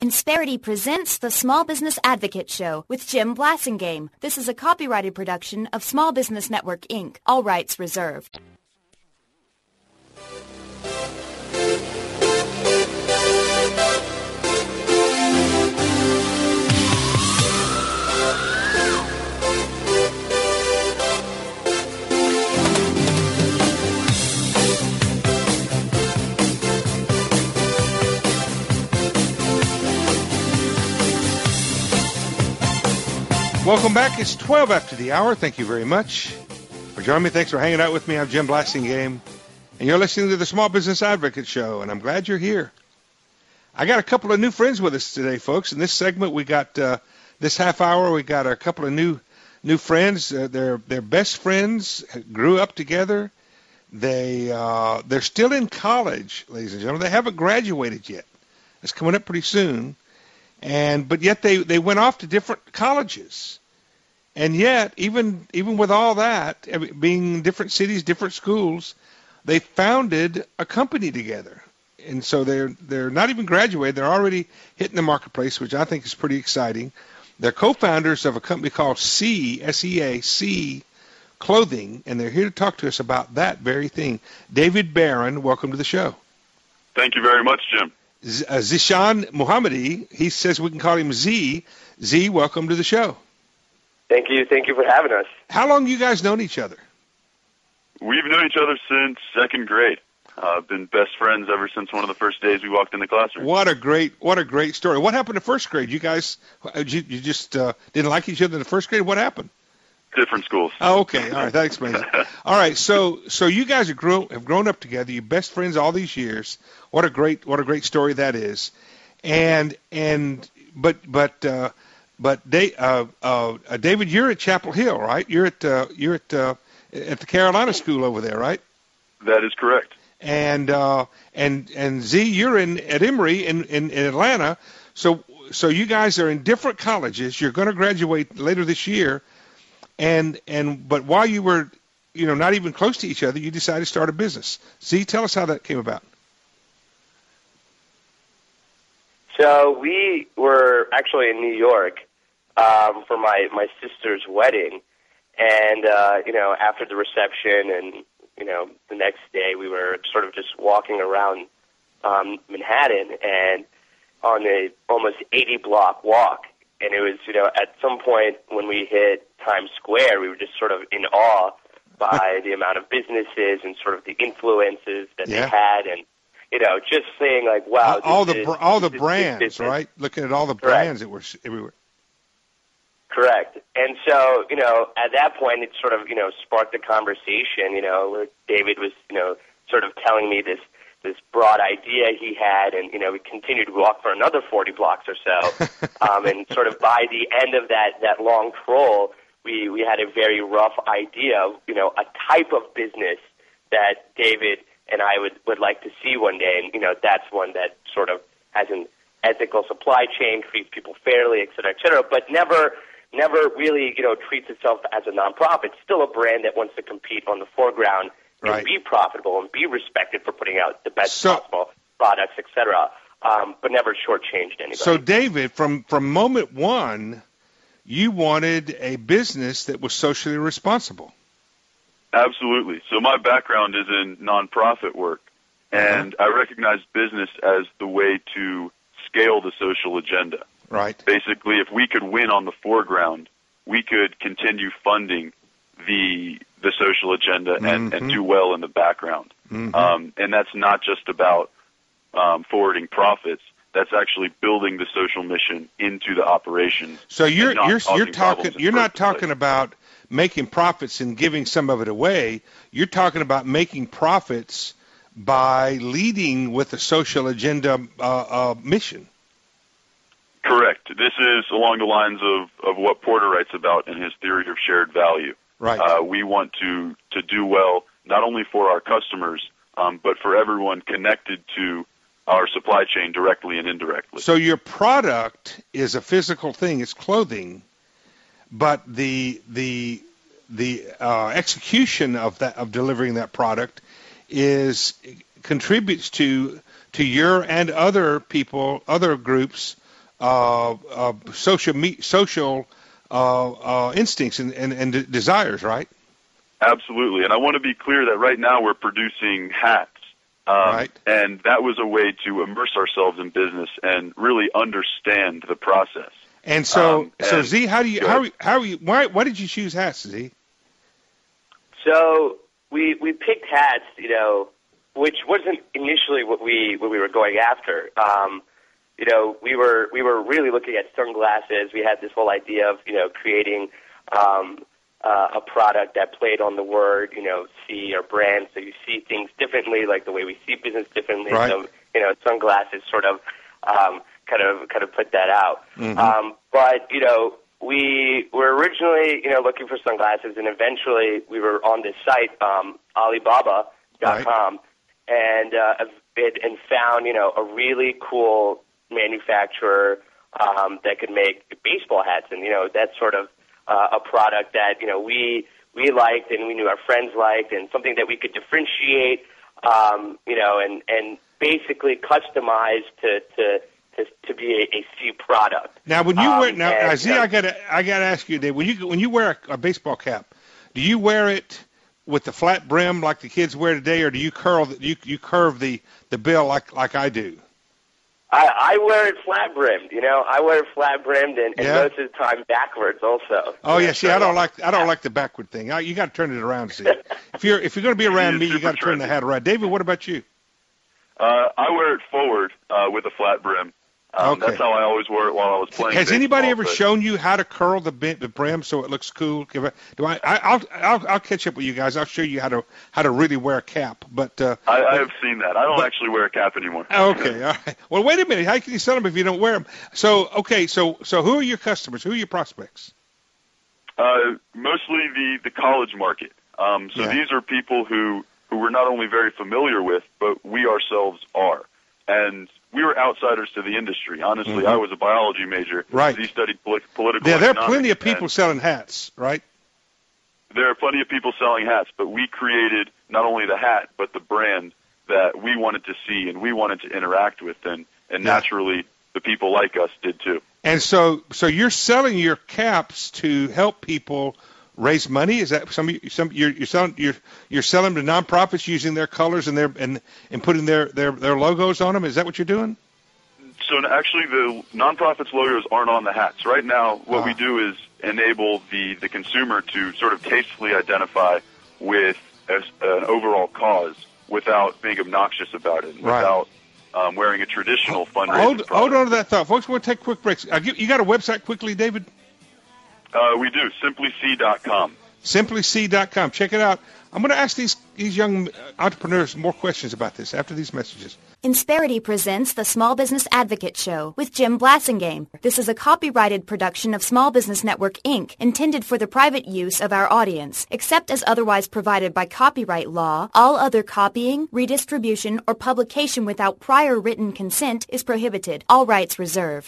Insperity presents the Small Business Advocate Show with Jim Blasingame. This is a copyrighted production of Small Business Network, Inc. All rights reserved. Welcome back. It's 12 after the hour. Thank you very much for joining me. Thanks for hanging out with me. I'm Jim Blasingame, and you're listening to the Small Business Advocate Show, and I'm glad you're here. I got a couple of new friends with us today, folks. In this segment, we got this half hour, we got a couple of new friends. They're best friends, grew up together. They're still in college, ladies and gentlemen. They haven't graduated yet. It's coming up pretty soon. But yet they went off to different colleges. And yet, even with all that, being in different cities, different schools, they founded a company together. And so they're not even graduated. They're already hitting the marketplace, which I think is pretty exciting. They're co-founders of a company called SEA, S-E-A, Clothing, and they're here to talk to us about that very thing. David Barron, welcome to the show. Thank you very much, Jim. Zishan Muhammadi, he says we can call him Z. Z, welcome to the show. Thank you for having us. How long have you guys known each other? We've known each other since second grade. Been best friends ever since one of the first days we walked in the classroom. What a great story. What happened to first grade? You guys, you just didn't like each other in the first grade? What happened? Different schools. Oh, okay. All right, that explains it. All right, so you guys have grown up together. You're best friends all these years. What a great story that is. But David, you're at Chapel Hill, right? You're at the Carolina School over there, right? That is correct. And Z, you're at Emory in Atlanta. So you guys are in different colleges. You're going to graduate later this year. But while you were, not even close to each other, you decided to start a business. Z, tell us how that came about. So we were actually in New York for my sister's wedding, and after the reception and the next day we were sort of just walking around Manhattan and on a almost 80-block walk. And it was, at some point when we hit Times Square, we were just sort of in awe by the amount of businesses and sort of the influences that they had, and just saying like, wow, all the brands, right? Looking at all the brands that were everywhere. Correct. And so, at that point, it sort of, sparked a conversation. Where David was, sort of telling me this broad idea he had, and we continued to walk for another 40 blocks or so, and sort of by the end of that long stroll, we had a very rough idea of a type of business that David and I would like to see one day, and that's one that sort of has an ethical supply chain, treats people fairly, et cetera, but never really treats itself as a nonprofit. It's still a brand that wants to compete on the foreground. And be profitable and be respected for putting out the best possible products, et cetera, but never shortchanged anybody. So, David, from moment one, you wanted a business that was socially responsible. Absolutely. So my background is in nonprofit work, and I recognize business as the way to scale the social agenda. Right. Basically, if we could win on the foreground, we could continue funding the social agenda and do well in the background. And that's not just about forwarding profits. That's actually building the social mission into the operations. So you're not talking about making profits and giving some of it away. You're talking about making profits by leading with a social agenda mission. Correct. This is along the lines of what Porter writes about in his theory of shared value. Right. We want to do well not only for our customers, but for everyone connected to our supply chain directly and indirectly. So your product is a physical thing; it's clothing, but the execution of delivering that product contributes to your and other groups' social instincts and desires, right? Absolutely. And I want to be clear that right now we're producing hats. Right. And that was a way to immerse ourselves in business and really understand the process. And so Z, why did you choose hats, Z? So we picked hats, which wasn't initially what we were going after. We were really looking at sunglasses. We had this whole idea of creating a product that played on the word see or brand, so you see things differently, like the way we see business differently. Right. So sunglasses sort of kind of put that out. Mm-hmm. But we were originally looking for sunglasses, and eventually we were on this site Alibaba.com, and found a really cool manufacturer that could make baseball hats, and that's sort of a product that we liked and we knew our friends liked, and something that we could differentiate, and basically customize to be a C product. Now, when you wear Z, I gotta ask you, Dave. When you wear a baseball cap, do you wear it with the flat brim like the kids wear today, or do you curve the bill like I do? I wear it flat brimmed. I wear it flat brimmed, and most of the time backwards also. Oh yeah, see, I don't like the backward thing. You got to turn it around. See, if you're going to be around me, you got to turn the hat around. David, what about you? I wear it forward with a flat brim. Okay. That's how I always wore it while I was playing. Has anybody ever baseball, shown you how to curl the brim so it looks cool? I'll catch up with you guys. I'll show you how to really wear a cap. But I have seen that. I don't actually wear a cap anymore. Okay, all right. Well, wait a minute. How can you sell them if you don't wear them? So who are your customers? Who are your prospects? Mostly the college market. These are people who we're not only very familiar with, but we ourselves are. And we were outsiders to the industry. Honestly, Mm-hmm. I was a biology major. Right. He studied political Yeah, there are economics, plenty of people selling hats, right? There are plenty of people selling hats, but we created not only the hat, but the brand that we wanted to see and we wanted to interact with, and naturally the people like us did too. And so you're selling your caps to help people raise money? Is that you're selling to nonprofits using their colors and putting their logos on them? Is that what you're doing? So actually, the nonprofits' logos aren't on the hats. Right now, what we do is enable the consumer to sort of tastefully identify with an overall cause without being obnoxious about it, without wearing a traditional fundraising product. Hold on to that thought. Folks, we'll take quick breaks. You got a website quickly, David? We do, simplyc.com. Simplyc.com. Check it out. I'm going to ask these young entrepreneurs more questions about this after these messages. Insperity presents the Small Business Advocate Show with Jim Blassingame. This is a copyrighted production of Small Business Network, Inc., intended for the private use of our audience. Except as otherwise provided by copyright law, all other copying, redistribution, or publication without prior written consent is prohibited. All rights reserved.